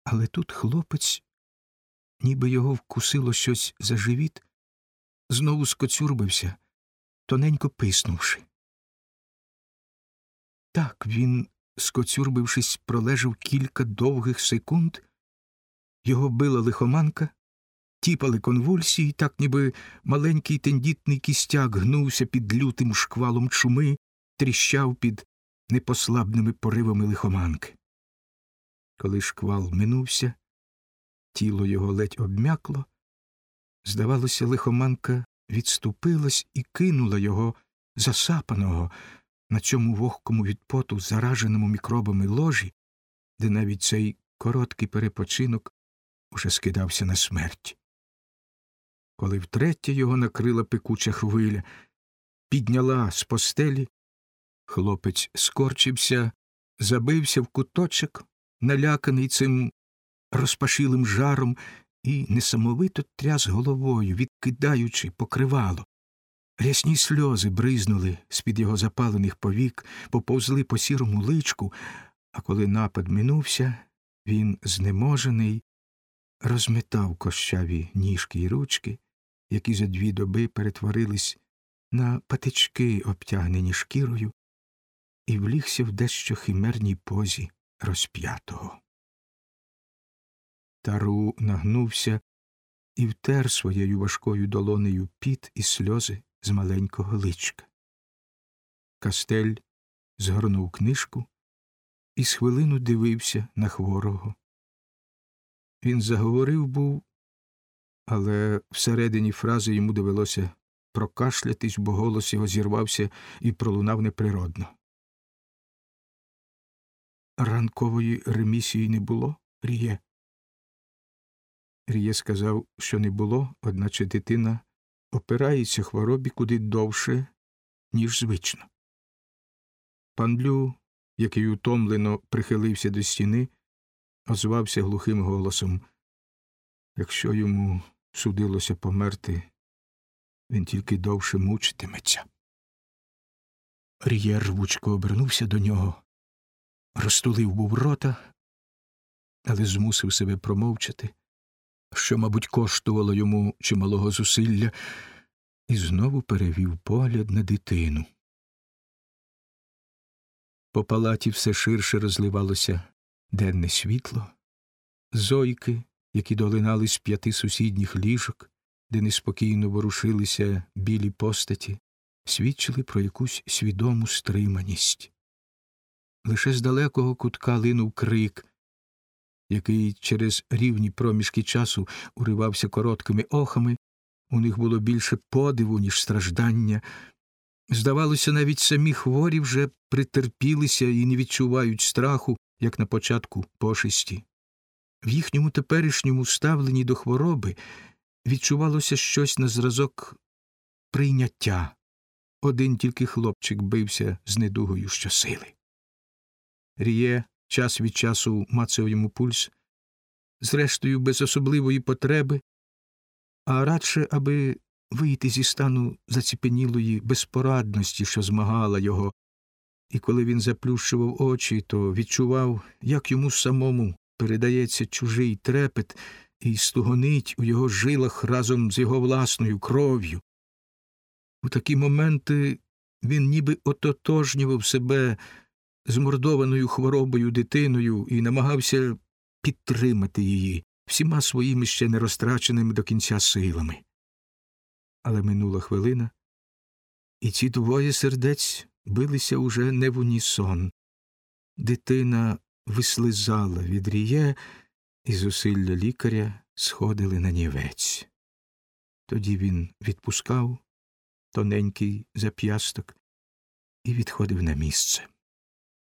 Але тут хлопець, ніби його вкусило щось за живіт, знову скоцюрбився, тоненько писнувши. Так він, скоцюрбившись, пролежав кілька довгих секунд, його била лихоманка, тіпали конвульсії, так ніби маленький тендітний кістяк гнувся під лютим шквалом чуми, тріщав під непослабними поривами лихоманки. Коли шквал минувся, тіло його ледь обмякло, здавалося, лихоманка відступилась і кинула його, засапаного, на цьому вогкому від поту, зараженому мікробами ложі, де навіть цей короткий перепочинок уже скидався на смерть. Коли втретє його накрила пекуча хвиля, підняла з постелі, хлопець скорчився, забився в куточок, наляканий цим розпашілим жаром, і несамовито тряс головою, відкидаючи покривало. Рясні сльози бризнули з-під його запалених повік, поповзли по сірому личку, а коли напад минувся, він, знеможений, розметав кощаві ніжки й ручки, які за 2 доби перетворились на патички, обтягнені шкірою, і влігся в дещо химерній позі розп'ятого. Тару нагнувся і втер своєю важкою долонею піт і сльози з маленького личка. Кастель згорнув книжку і з хвилину дивився на хворого. Він заговорив був, але всередині фрази йому довелося прокашлятись, бо голос його зірвався і пролунав неприродно. Ранкової ремісії не було, Ріє? Ріє сказав, що не було, одначе дитина опирається хворобі куди довше, ніж звично. Пан Лю, який утомлено прихилився до стіни, озвався глухим голосом: якщо йому судилося померти, він тільки довше мучитиметься. Ріє рвучко обернувся до нього, розтулив був рота, але змусив себе промовчати, що, мабуть, коштувало йому чималого зусилля, і знову перевів погляд на дитину. По палаті все ширше розливалося денне світло. Зойки, які долинали з 5 сусідніх ліжок, де неспокійно ворушилися білі постаті, свідчили про якусь свідому стриманість. Лише з далекого кутка линув крик, який через рівні проміжки часу уривався короткими охами. У них було більше подиву, ніж страждання. Здавалося, навіть самі хворі вже притерпілися і не відчувають страху, як на початку пошесті. В їхньому теперішньому ставленні до хвороби відчувалося щось на зразок прийняття. Один тільки хлопчик бився з недугою щосили. Ріє час від часу мацав йому пульс, зрештою без особливої потреби, а радше, аби вийти зі стану заціпенілої безпорадності, що змагала його, і коли він заплющував очі, то відчував, як йому самому передається чужий трепет і стугонить у його жилах разом з його власною кров'ю. У такі моменти він ніби ототожнював себе з мордованою хворобою дитиною і намагався підтримати її всіма своїми ще не розтраченими до кінця силами. Але минула хвилина, і ці двоє сердець билися уже не в унісон. Дитина вислизала від Ріє, і зусилля лікаря сходили на нівець. Тоді він відпускав тоненький зап'ясток і відходив на місце.